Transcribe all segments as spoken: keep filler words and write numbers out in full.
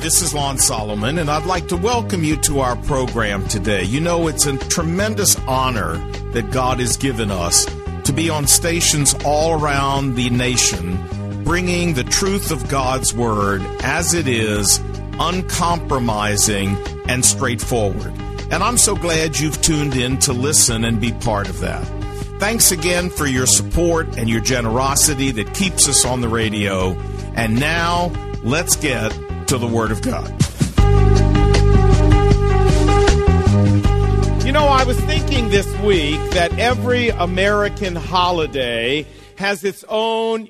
this is Lon Solomon, and I'd like to welcome you to our program today. You know, it's a tremendous honor that God has given us to be on stations all around the nation, bringing the truth of God's Word as it is, uncompromising and straightforward. And I'm so glad you've tuned in to listen and be part of that. Thanks again for your support and your generosity that keeps us on the radio. And now, let's get to the Word of God. You know, I was thinking this week that every American holiday has its own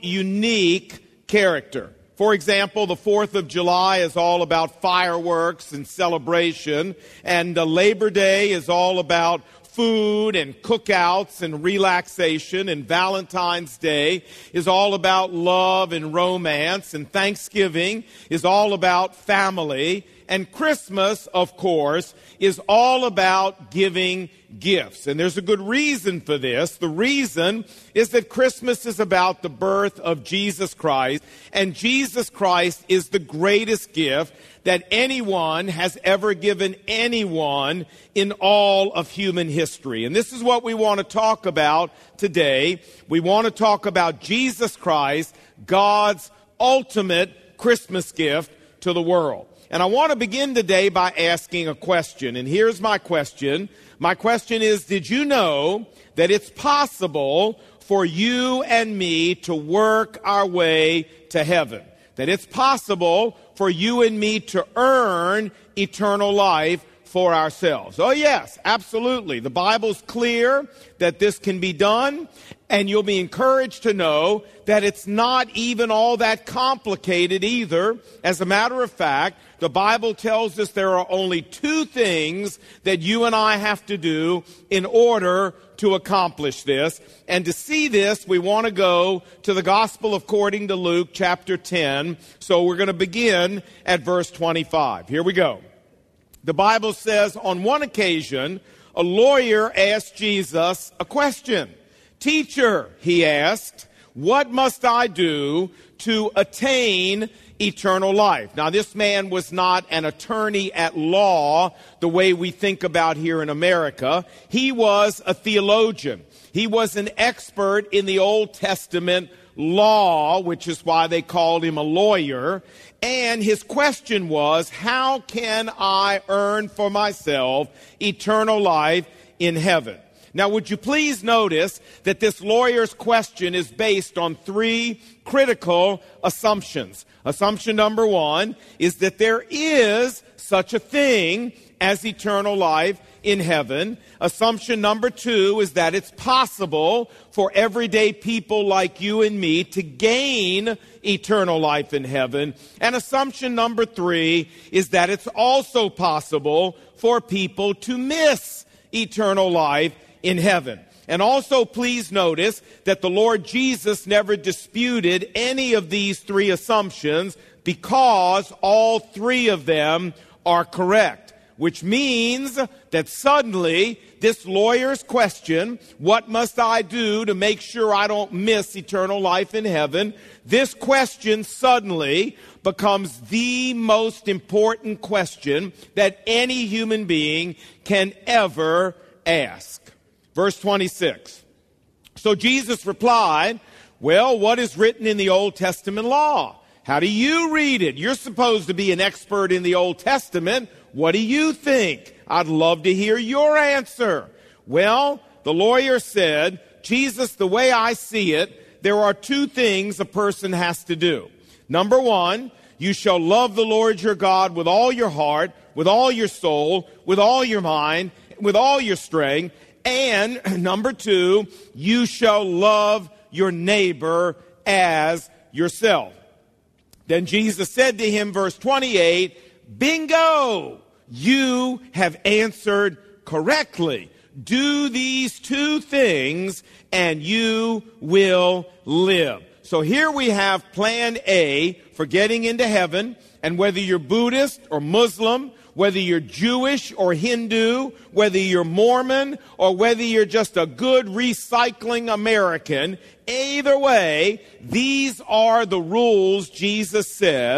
unique character. For example, the fourth of July is all about fireworks and celebration, and uh, Labor Day is all about food and cookouts and relaxation, and Valentine's Day is all about love and romance, and Thanksgiving is all about family, and Christmas, of course, is all about giving gifts. And there's a good reason for this. The reason is that Christmas is about the birth of Jesus Christ, and Jesus Christ is the greatest gift that anyone has ever given anyone in all of human history. And this is what we want to talk about today. We want to talk about Jesus Christ, God's ultimate Christmas gift to the world. And I want to begin today by asking a question. And here's my question. My question is, did you know that it's possible for you and me to work our way to heaven? That it's possible for you and me to earn eternal life for ourselves. Oh yes, absolutely. The Bible's clear that this can be done, and you'll be encouraged to know that it's not even all that complicated either. As a matter of fact, the Bible tells us there are only two things that you and I have to do in order to accomplish this. And to see this, we want to go to the Gospel according to Luke chapter ten. So we're going to begin at verse twenty-five. Here we go. The Bible says, on one occasion, a lawyer asked Jesus a question. "Teacher," he asked, "what must I do to attain eternal life?" Now, this man was not an attorney at law the way we think about here in America. He was a theologian. He was an expert in the Old Testament law, which is why they called him a lawyer. And his question was, how can I earn for myself eternal life in heaven? Now, would you please notice that this lawyer's question is based on three critical assumptions. Assumption number one is that there is such a thing as eternal life in heaven. Assumption number two is that it's possible for everyday people like you and me to gain eternal life in heaven. And assumption number three is that it's also possible for people to miss eternal life in heaven. And also please notice that the Lord Jesus never disputed any of these three assumptions, because all three of them are correct. Which means that suddenly this lawyer's question, what must I do to make sure I don't miss eternal life in heaven? This question suddenly becomes the most important question that any human being can ever ask. Verse twenty-six. So Jesus replied, "Well, what is written in the Old Testament law? How do you read it? You're supposed to be an expert in the Old Testament. What do you think? I'd love to hear your answer." Well, the lawyer said, "Jesus, the way I see it, there are two things a person has to do. Number one, you shall love the Lord your God with all your heart, with all your soul, with all your mind, with all your strength. And number two, you shall love your neighbor as yourself." Then Jesus said to him, verse twenty-eight, "Bingo! You have answered correctly. Do these two things and you will live." So here we have plan A for getting into heaven. And whether you're Buddhist or Muslim, whether you're Jewish or Hindu, whether you're Mormon, or whether you're just a good recycling American, either way, these are the rules Jesus says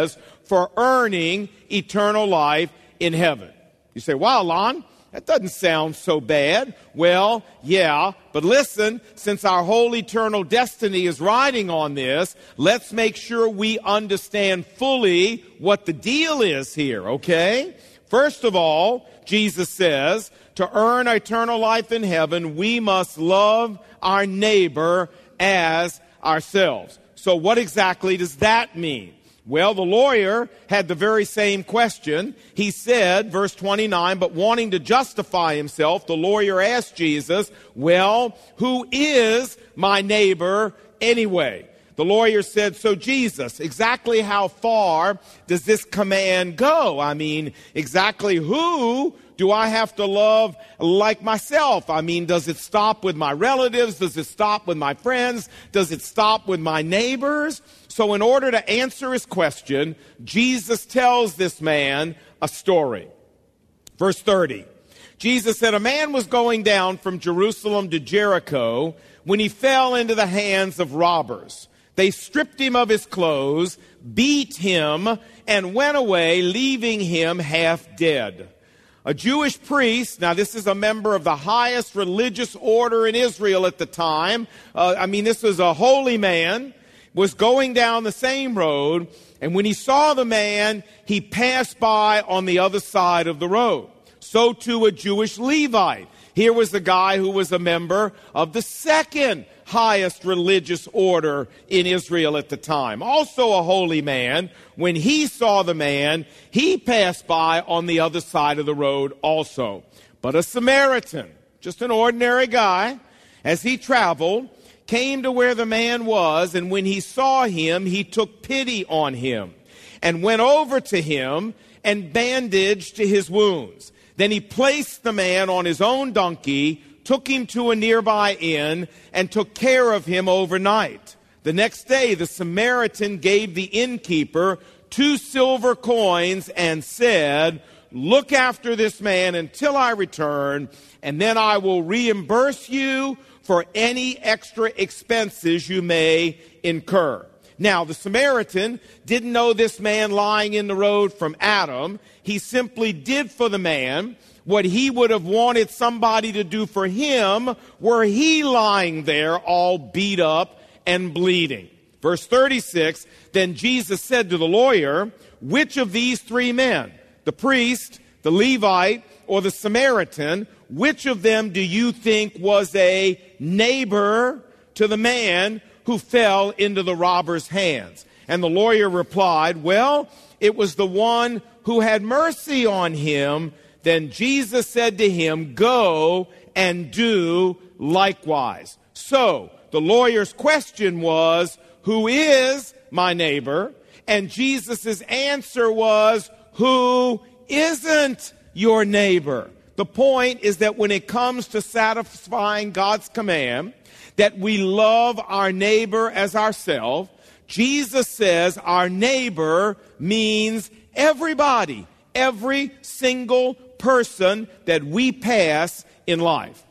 for earning eternal life in heaven. You say, wow, Lon, that doesn't sound so bad. Well, yeah, but listen, since our whole eternal destiny is riding on this, let's make sure we understand fully what the deal is here, okay? First of all, Jesus says, to earn eternal life in heaven, we must love our neighbor as ourselves. So what exactly does that mean? Well, the lawyer had the very same question. He said, verse twenty-nine, but wanting to justify himself, the lawyer asked Jesus, well, who is my neighbor anyway? The lawyer said, so Jesus, exactly how far does this command go? I mean, exactly who do I have to love like myself? I mean, does it stop with my relatives? Does it stop with my friends? Does it stop with my neighbors? So in order to answer his question, Jesus tells this man a story. Verse thirty, Jesus said, a man was going down from Jerusalem to Jericho when he fell into the hands of robbers. They stripped him of his clothes, beat him, and went away, leaving him half dead. A Jewish priest, now this is a member of the highest religious order in Israel at the time. Uh, I mean, this was a holy man, was going down the same road, and when he saw the man, he passed by on the other side of the road. So too a Jewish Levite. Here was the guy who was a member of the second highest religious order in Israel at the time. Also a holy man. When he saw the man, he passed by on the other side of the road also. But a Samaritan, just an ordinary guy, as he traveled, came to where the man was, and when he saw him, he took pity on him and went over to him and bandaged his wounds. Then he placed the man on his own donkey, took him to a nearby inn, and took care of him overnight. The next day, the Samaritan gave the innkeeper two silver coins and said, look after this man until I return, and then I will reimburse you for any extra expenses you may incur. Now, the Samaritan didn't know this man lying in the road from Adam. He simply did for the man what he would have wanted somebody to do for him were he lying there all beat up and bleeding. Verse thirty-six, then Jesus said to the lawyer, which of these three men, the priest, the Levite, or the Samaritan, which of them do you think was a neighbor to the man who fell into the robber's hands? And the lawyer replied, well, it was the one who had mercy on him. Then Jesus said to him, go and do likewise. So the lawyer's question was, who is my neighbor? And Jesus' answer was, who isn't your neighbor? The point is that when it comes to satisfying God's command, that we love our neighbor as ourselves, Jesus says our neighbor means everybody, every single person that we pass in life.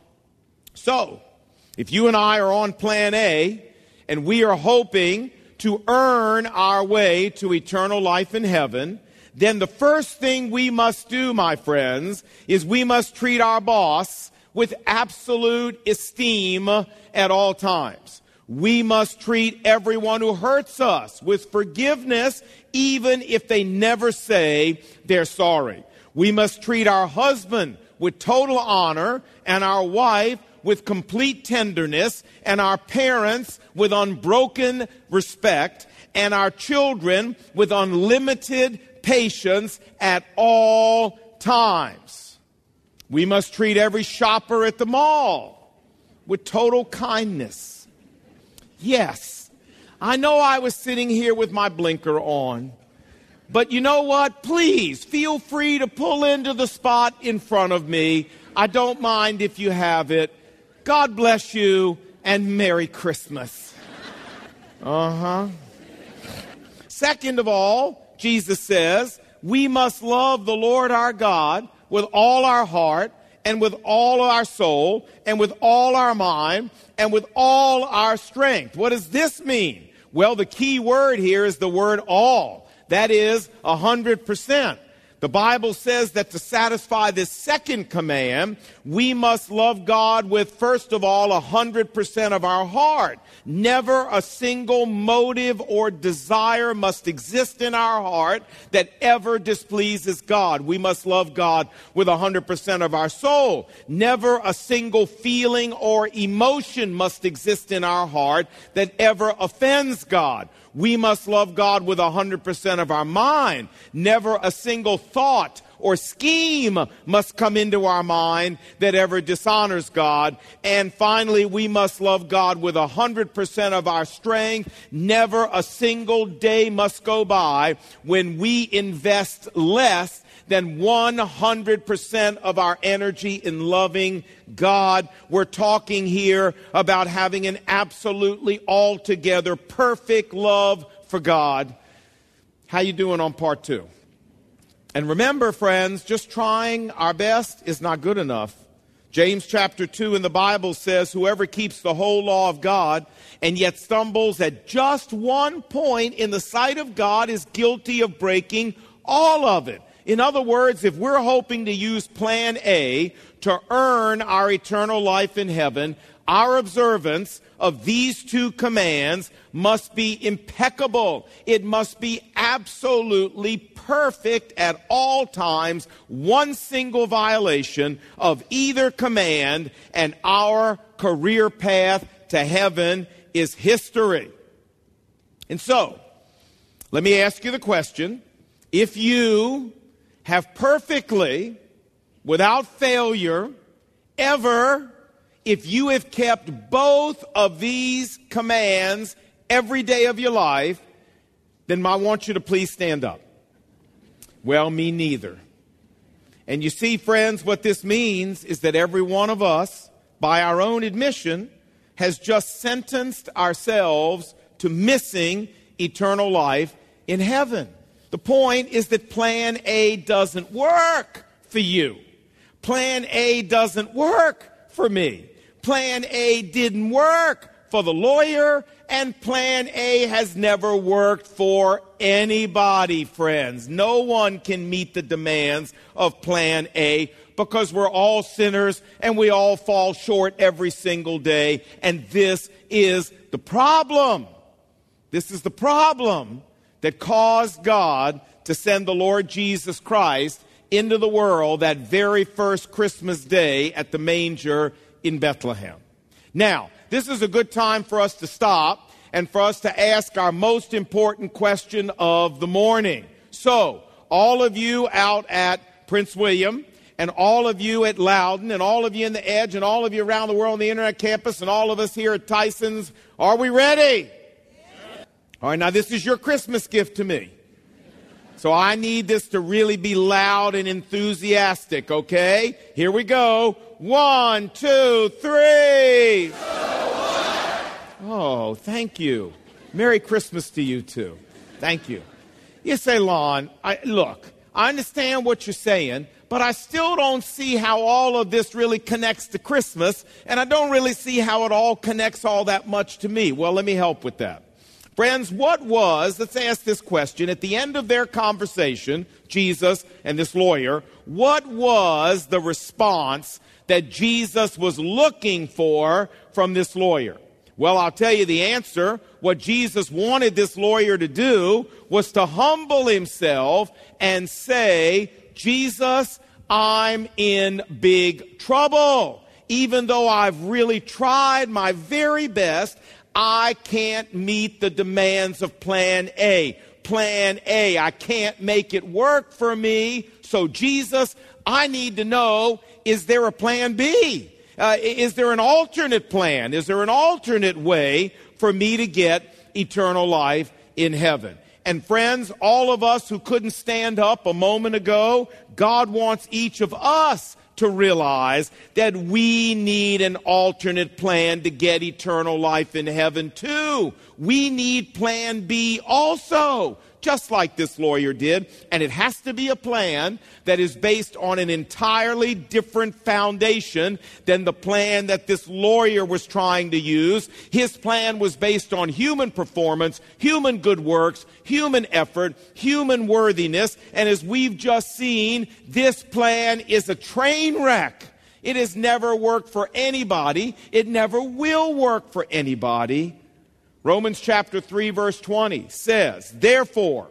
So, if you and I are on plan A, and we are hoping to earn our way to eternal life in heaven, then the first thing we must do, my friends, is we must treat our boss with absolute esteem at all times. We must treat everyone who hurts us with forgiveness, even if they never say they're sorry. We must treat our husband with total honor, and our wife with complete tenderness, and our parents with unbroken respect, and our children with unlimited patience at all times. We must treat every shopper at the mall with total kindness. Yes, I know I was sitting here with my blinker on, but you know what? Please feel free to pull into the spot in front of me. I don't mind if you have it. God bless you, and Merry Christmas. Uh-huh. Second of all, Jesus says, we must love the Lord our God with all our heart, and with all our soul, and with all our mind, and with all our strength. What does this mean? Well, the key word here is the word all. That is one hundred percent. The Bible says that to satisfy this second command, we must love God with, first of all, one hundred percent of our heart. Never a single motive or desire must exist in our heart that ever displeases God. We must love God with one hundred percent of our soul. Never a single feeling or emotion must exist in our heart that ever offends God. We must love God with one hundred percent of our mind. Never a single thought or scheme must come into our mind that ever dishonors God. And finally, we must love God with one hundred percent of our strength. Never a single day must go by when we invest less than one hundred percent of our energy in loving God. We're talking here about having an absolutely altogether perfect love for God. How you doing on part two? And remember, friends, just trying our best is not good enough. James chapter two in the Bible says, whoever keeps the whole law of God and yet stumbles at just one point in the sight of God is guilty of breaking all of it. In other words, if we're hoping to use plan A to earn our eternal life in heaven, our observance of these two commands must be impeccable. It must be absolutely perfect at all times. One single violation of either command and our career path to heaven is history. And so, let me ask you the question. If you have perfectly, without failure, ever, if you have kept both of these commands every day of your life, then I want you to please stand up. Well, me neither. And you see, friends, what this means is that every one of us, by our own admission, has just sentenced ourselves to missing eternal life in heaven. The point is that plan A doesn't work for you. Plan A doesn't work for me. Plan A didn't work for the lawyer, and Plan A has never worked for anybody, friends. No one can meet the demands of Plan A because we're all sinners and we all fall short every single day, and this is the problem. This is the problem that caused God to send the Lord Jesus Christ into the world that very first Christmas day at the manger in Bethlehem. Now, this is a good time for us to stop and for us to ask our most important question of the morning. So, all of you out at Prince William, and all of you at Loudon, and all of you in the Edge, and all of you around the world on the Internet campus, and all of us here at Tyson's, are we ready? Yeah. All right, now this is your Christmas gift to me. So I need this to really be loud and enthusiastic, okay? Here we go. One, two, three. Oh, thank you. Merry Christmas to you, too. Thank you. You say, Lon, I, look, I understand what you're saying, but I still don't see how all of this really connects to Christmas, and I don't really see how it all connects all that much to me. Well, let me help with that. Friends, what was, let's ask this question, at the end of their conversation, Jesus and this lawyer, what was the response that Jesus was looking for from this lawyer? Well, I'll tell you the answer. What Jesus wanted this lawyer to do was to humble himself and say, Jesus, I'm in big trouble. Even though I've really tried my very best, I can't meet the demands of Plan A. Plan A, I can't make it work for me. So, Jesus, I need to know, is there a Plan B? Uh, is there an alternate plan? Is there an alternate way for me to get eternal life in heaven? And friends, all of us who couldn't stand up a moment ago, God wants each of us to realize that we need an alternate plan to get eternal life in heaven too. We need Plan B also just like this lawyer did. And it has to be a plan that is based on an entirely different foundation than the plan that this lawyer was trying to use. His plan was based on human performance, human good works, human effort, human worthiness. And as we've just seen, this plan is a train wreck. It has never worked for anybody. It never will work for anybody. Romans chapter three, verse twenty says, therefore,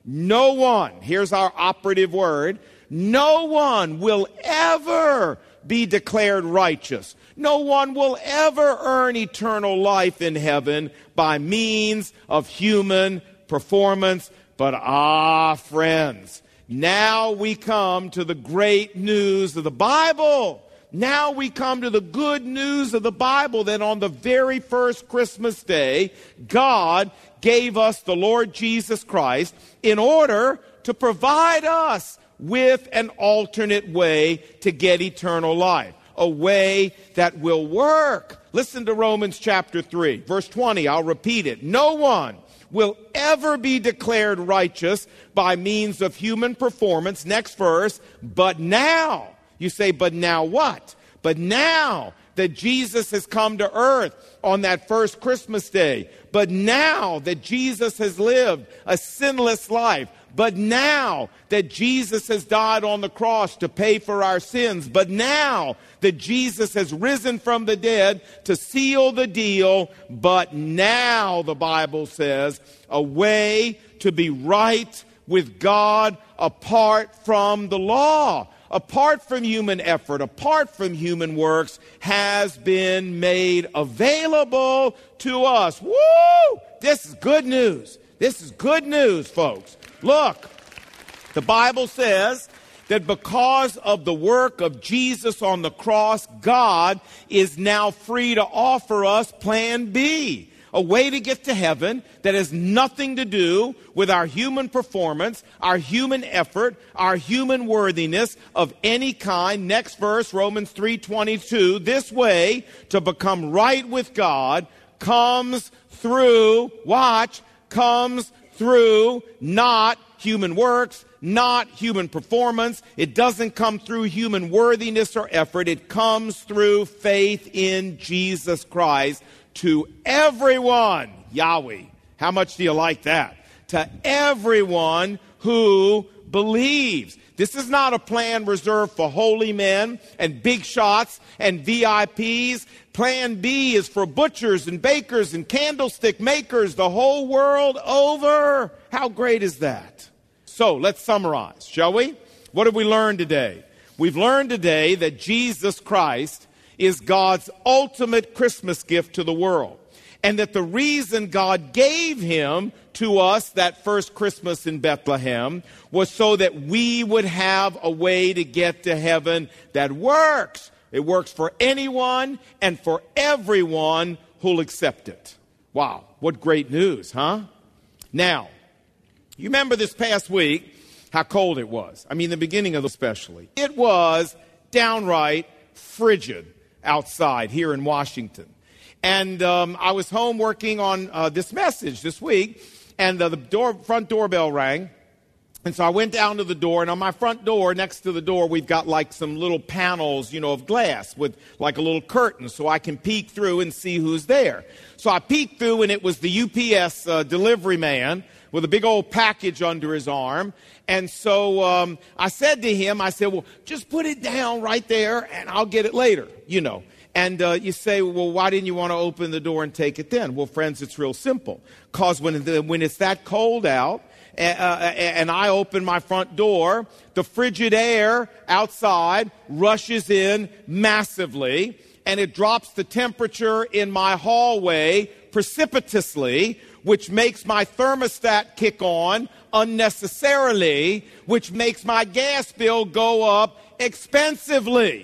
no one, here's our operative word, no one will ever be declared righteous. No one will ever earn eternal life in heaven by means of human performance. But ah, friends, now we come to the great news of the Bible. Now we come to the good news of the Bible that on the very first Christmas day, God gave us the Lord Jesus Christ in order to provide us with an alternate way to get eternal life, a way that will work. Listen to Romans chapter three, verse twenty. I'll repeat it. No one will ever be declared righteous by means of human performance. Next verse. But now, you say, but now what? But now that Jesus has come to earth on that first Christmas day, but now that Jesus has lived a sinless life, but now that Jesus has died on the cross to pay for our sins, but now that Jesus has risen from the dead to seal the deal, but now, the Bible says, a way to be right with God apart from the law, apart from human effort, apart from human works, has been made available to us. Woo! This is good news. This is good news, folks. Look, the Bible says that because of the work of Jesus on the cross, God is now free to offer us Plan B, a way to get to heaven that has nothing to do with our human performance, our human effort, our human worthiness of any kind. Next verse, Romans three twenty-two. This way to become right with God comes through, watch, comes through not human works, not human performance. It doesn't come through human worthiness or effort. It comes through faith in Jesus Christ to everyone. Yahweh. How much do you like that? To everyone who believes. This is not a plan reserved for holy men and big shots and V I Ps. Plan B is for butchers and bakers and candlestick makers the whole world over. How great is that? So let's summarize, shall we? What have we learned today? We've learned today that Jesus Christ is God's ultimate Christmas gift to the world. And that the reason God gave him to us that first Christmas in Bethlehem was so that we would have a way to get to heaven that works. It works for anyone and for everyone who'll accept it. Wow, what great news, huh? Now, you remember this past week how cold it was. I mean, the beginning of the especially. It was downright frigid outside here in Washington. And um, I was home working on uh, this message this week, and uh, the door, front doorbell rang. And so I went down to the door, and on my front door, next to the door, we've got like some little panels, you know, of glass with like a little curtain so I can peek through and see who's there. So I peeked through, and it was the U P S uh, delivery man with a big old package under his arm. And so um, I said to him, I said, well, just put it down right there, and I'll get it later, you know. And uh, you say, well, why didn't you want to open the door and take it then? Well, friends, it's real simple. Because when, the, when it's that cold out, uh, and I open my front door, the frigid air outside rushes in massively, and it drops the temperature in my hallway precipitously, which makes my thermostat kick on unnecessarily, which makes my gas bill go up expensively.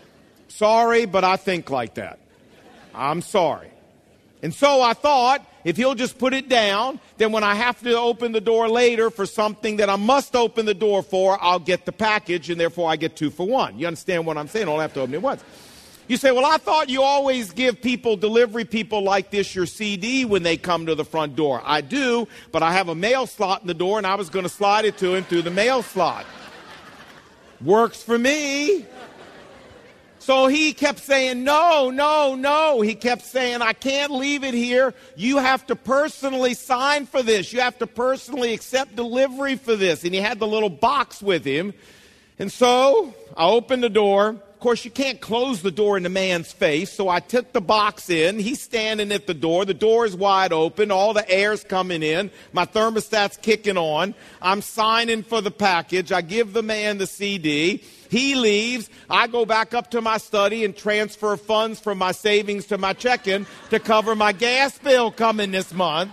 Sorry, but I think like that. I'm sorry. And so I thought, if he'll just put it down, then when I have to open the door later for something that I must open the door for, I'll get the package, and therefore I get two for one. You understand what I'm saying? I don't have to open it once. You say, well, I thought you always give people, delivery people like this, your C D when they come to the front door. I do, but I have a mail slot in the door, and I was going to slide it to him through the mail slot. Works for me. So he kept saying, no, no, no. He kept saying, I can't leave it here. You have to personally sign for this. You have to personally accept delivery for this. And he had the little box with him. And so I opened the door. Of course, you can't close the door in the man's face. So I took the box in. He's standing at the door. The door is wide open. All the air's coming in. My thermostat's kicking on. I'm signing for the package. I give the man the C D. He leaves. I go back up to my study and transfer funds from my savings to my checking to cover my gas bill coming this month.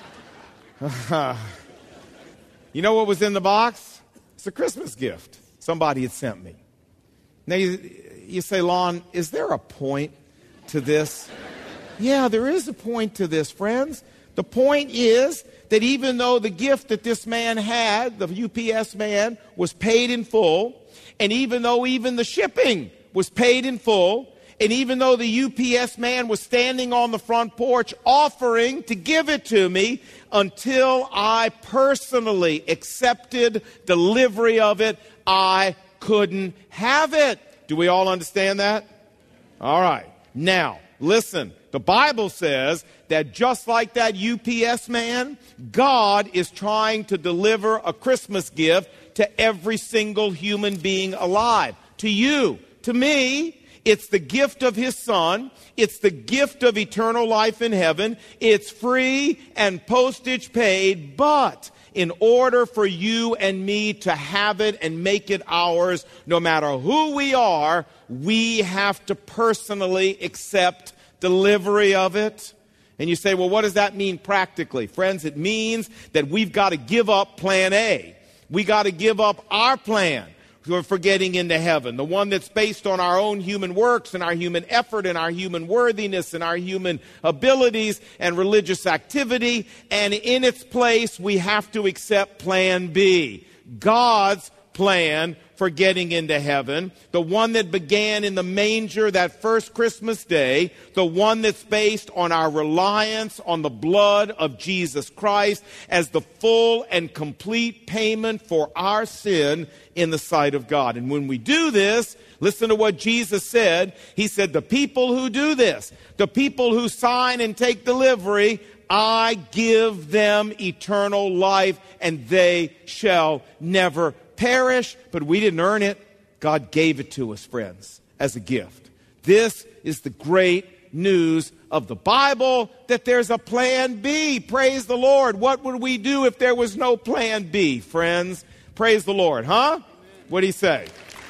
You know what was in the box? It's a Christmas gift somebody had sent me. Now, you, you say, Lon, is there a point to this? Yeah, there is a point to this, friends. The point is that even though the gift that this man had, the U P S man, was paid in full, and even though even the shipping was paid in full, and even though the U P S man was standing on the front porch offering to give it to me, until I personally accepted delivery of it, I couldn't have it. Do we all understand that? All right. Now, listen. The Bible says that just like that U P S man, God is trying to deliver a Christmas gift to every single human being alive. To you, to me, it's the gift of His Son. It's the gift of eternal life in heaven. It's free and postage paid, but in order for you and me to have it and make it ours, no matter who we are, we have to personally accept delivery of it. And you say, well, what does that mean practically? Friends, it means that we've got to give up plan A. We got to give up our plan for getting into heaven, the one that's based on our own human works and our human effort and our human worthiness and our human abilities and religious activity. And in its place, we have to accept plan B, God's plan for getting into heaven, the one that began in the manger that first Christmas day, the one that's based on our reliance on the blood of Jesus Christ as the full and complete payment for our sin in the sight of God. And when we do this, listen to what Jesus said. He said, the people who do this, the people who sign and take delivery, I give them eternal life, and they shall never perish. But we didn't earn it. God gave it to us, friends, as a gift. This is the great news of the Bible, that there's a plan B. Praise the Lord. What would we do if there was no plan B, friends? Praise the Lord, huh? What'd he say?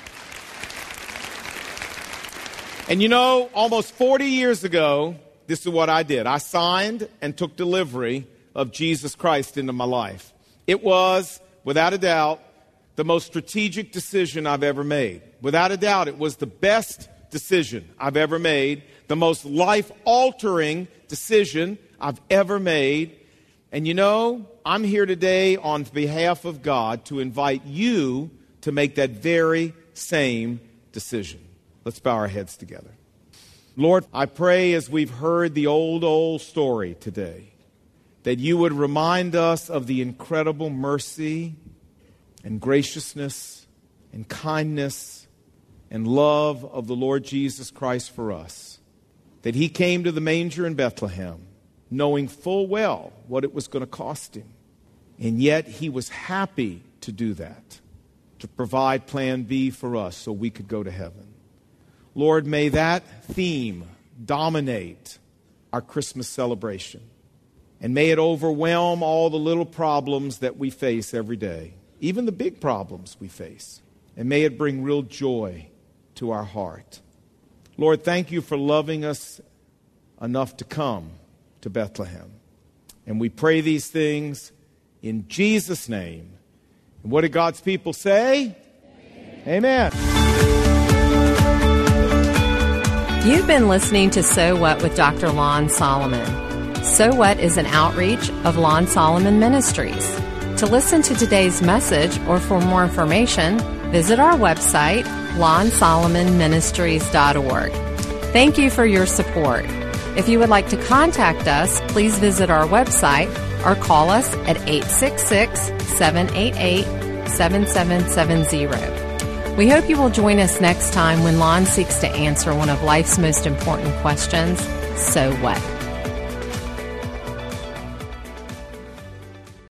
And you know, almost forty years ago, this is what I did. I signed and took delivery of Jesus Christ into my life. It was, without a doubt, the most strategic decision I've ever made. Without a doubt, it was the best decision I've ever made, the most life-altering decision I've ever made. And you know, I'm here today on behalf of God to invite you to make that very same decision. Let's bow our heads together. Lord, I pray as we've heard the old, old story today, that you would remind us of the incredible mercy and graciousness and kindness and love of the Lord Jesus Christ for us. That He came to the manger in Bethlehem, knowing full well what it was going to cost Him. And yet He was happy to do that, to provide plan B for us so we could go to heaven. Lord, may that theme dominate our Christmas celebration. And may it overwhelm all the little problems that we face every day, even the big problems we face. And may it bring real joy to our heart. Lord, thank you for loving us enough to come to Bethlehem. And we pray these things in Jesus' name. And what did God's people say? Amen. Amen. You've been listening to So What with Doctor Lon Solomon. So What is an outreach of Lon Solomon Ministries. To listen to today's message or for more information, visit our website, lon solomon ministries dot org. Thank you for your support. If you would like to contact us, please visit our website or call us at eight six six, seven eight eight, seven seven seven zero. We hope you will join us next time when Lon seeks to answer one of life's most important questions, so what?